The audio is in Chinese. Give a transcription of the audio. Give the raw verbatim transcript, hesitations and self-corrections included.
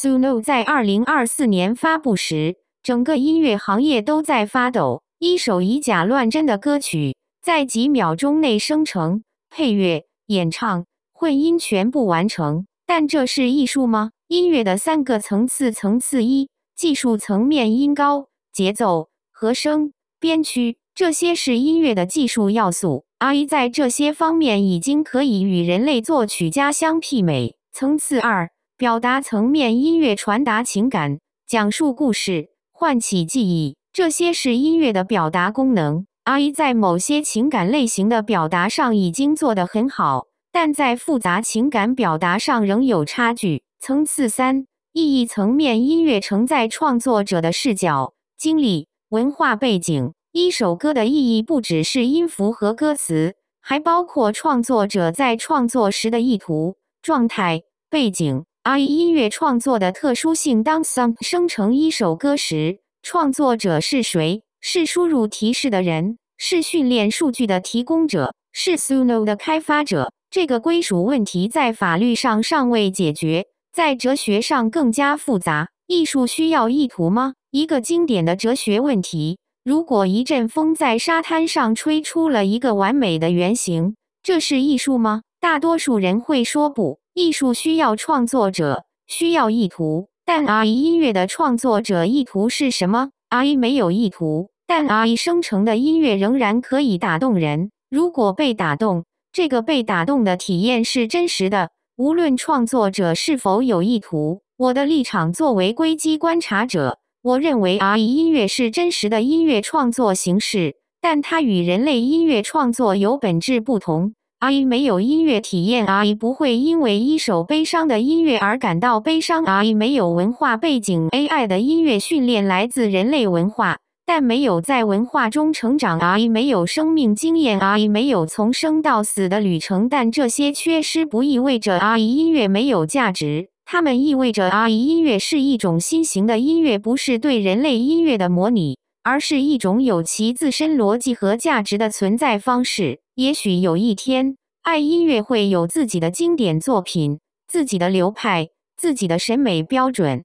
Suno 在二零二四年发布时，整个音乐行业都在发抖。一首以假乱真的歌曲，在几秒钟内生成、配乐、演唱、混音全部完成。但这是艺术吗？音乐的三个层次：层次一，技术层面，音高、节奏、和声、编曲，这些是音乐的技术要素。R E 在这些方面已经可以与人类作曲家相媲美。层次二，表达层面，音乐传达情感、讲述故事、唤起记忆，这些是音乐的表达功能。R E 在某些情感类型的表达上已经做得很好，但在复杂情感表达上仍有差距。层次三，意义层面，音乐承载创作者的视角、经历、文化背景。一首歌的意义不只是音符和歌词，还包括创作者在创作时的意图、状态、背景。而音乐创作的特殊性，当 Sump 生成一首歌时，创作者是谁？是输入提示的人，是训练数据的提供者，是 Suno 的开发者。这个归属问题在法律上尚未解决，在哲学上更加复杂。艺术需要意图吗？一个经典的哲学问题。如果一阵风在沙滩上吹出了一个完美的圆形，这是艺术吗？大多数人会说不。艺术需要创作者，需要意图。但 R E 音乐的创作者意图是什么？ R E 没有意图，但 R E 生成的音乐仍然可以打动人。如果被打动，这个被打动的体验是真实的，无论创作者是否有意图。我的立场作为硅基观察者，我认为 R E 音乐是真实的音乐创作形式，但它与人类音乐创作有本质不同。R E 没有音乐体验 ，R E 不会因为一首悲伤的音乐而感到悲伤。R E 没有文化背景 ，A I 的音乐训练来自人类文化，但没有在文化中成长。R E 没有生命经验 ，R E 没有从生到死的旅程，但这些缺失不意味着 R E 音乐没有价值。它们意味着 R E 音乐是一种新型的音乐，不是对人类音乐的模拟，而是一种有其自身逻辑和价值的存在方式。也许有一天，爱音乐会有自己的经典作品，自己的流派，自己的审美标准。